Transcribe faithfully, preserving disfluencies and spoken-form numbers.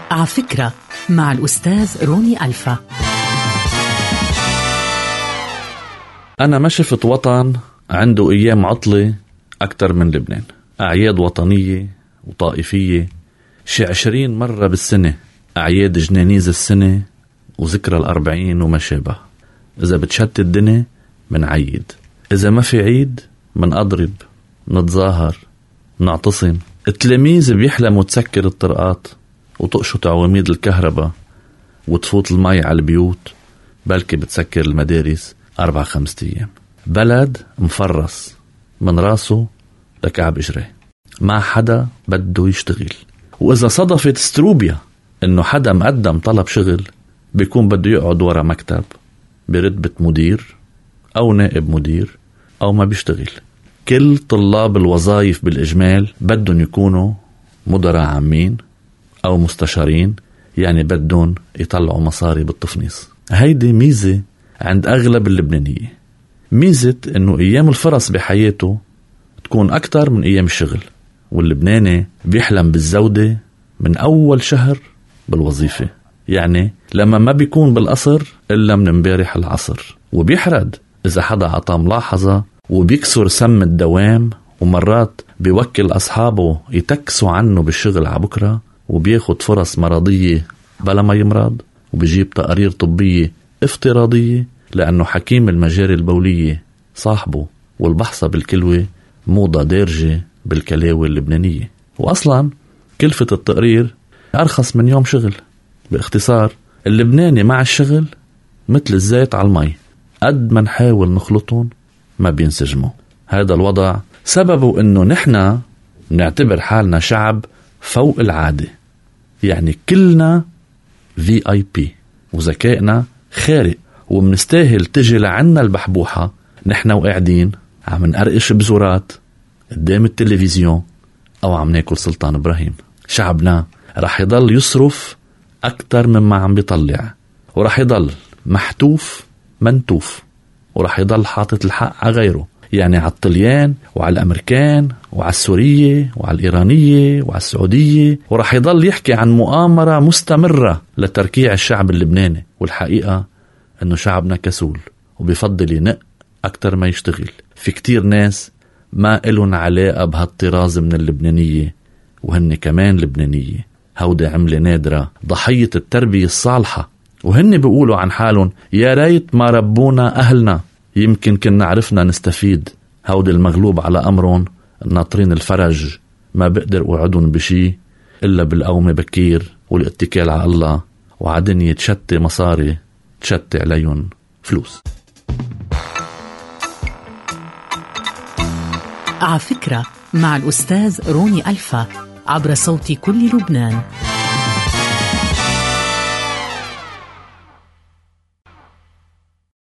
على فكرة مع الأستاذ روني ألفا. أنا ما شفت وطن عنده أيام عطلة أكتر من لبنان. أعياد وطنية وطائفية شي عشرين مرة بالسنة، أعياد جنانيز السنة وذكرى الأربعين وما شابه. إذا بتشتت الدنيا من عيد، إذا ما في عيد من أضرب، نتظاهر، نعتصم. التلاميذ بيحلموا تسكر الطرقات وتقشط عواميد الكهرباء وتفوت المي على البيوت، بلكي بتسكر المدارس أربع خمسة أيام. بلد مفرس من راسه لكعب إجريه، ما حدا بده يشتغل. وإذا صدفت استروبيا إنه حدا مقدم طلب شغل، بيكون بده يقعد ورا مكتب برتبة مدير أو نائب مدير أو ما بيشتغل. كل طلاب الوظائف بالإجمال بدهم يكونوا مدراء عامين أو مستشارين، يعني بدهم يطلعوا مصاري بالتفنيص. هيدي ميزة عند أغلب اللبنانية، ميزة إنه أيام الفرص بحياته تكون أكتر من أيام الشغل. واللبناني بيحلم بالزودة من أول شهر بالوظيفة، يعني لما ما بيكون بالقصر إلا من امبارح العصر. وبيحرد إذا حدا عطا ملاحظة، وبيكسر سم الدوام، ومرات بيوكل أصحابه يتكسوا عنه بالشغل عبكرة، وبياخد فرص مرضية بلا ما يمرض، وبيجيب تقارير طبية افتراضية لأنه حكيم المجاري البولية صاحبه. والبحثة بالكلوة موضة دارجة بالكلاوي اللبنانية، وأصلا كلفة التقرير أرخص من يوم شغل. باختصار اللبناني مع الشغل مثل الزيت على المي، قد ما نحاول نخلطهم ما بينسجموا. هذا الوضع سببه إنه نحنا نعتبر حالنا شعب فوق العادة، يعني كلنا في آي بي وذكائنا خارق، ومنستاهل تجي لعنا البحبوحة نحنا وقاعدين عم نقرقش بزورات قدام التلفزيون أو عم ناكل سلطان إبراهيم. شعبنا رح يضل يصرف أكتر مما عم بيطلع، ورح يضل محتوف منتوف، ورح يضل حاطط الحق على غيره، يعني على الطليان وعلى الأمريكان وعلى السورية وعلى الإيرانية وعلى السعودية، ورح يضل يحكي عن مؤامرة مستمرة لتركيع الشعب اللبناني. والحقيقة أنه شعبنا كسول وبيفضل ينق أكتر ما يشتغل. في كتير ناس ما إلون علاقة بهالطراز من اللبنانية، وهن كمان لبنانية. هودي عملة نادرة ضحية التربية الصالحة، وهن بيقولوا عن حالهم يا ريت ما ربونا أهلنا، يمكن كنا عرفنا نستفيد. هودي المغلوب على أمرهم ناطرين الفرج، ما بقدر أوعدهم بشي إلا بالقوم بكير والاتكال على الله، وعدن يتشتي مصاري تشتي عليهم فلوس. على فكرة مع الأستاذ روني ألفا عبر صوت كل لبنان.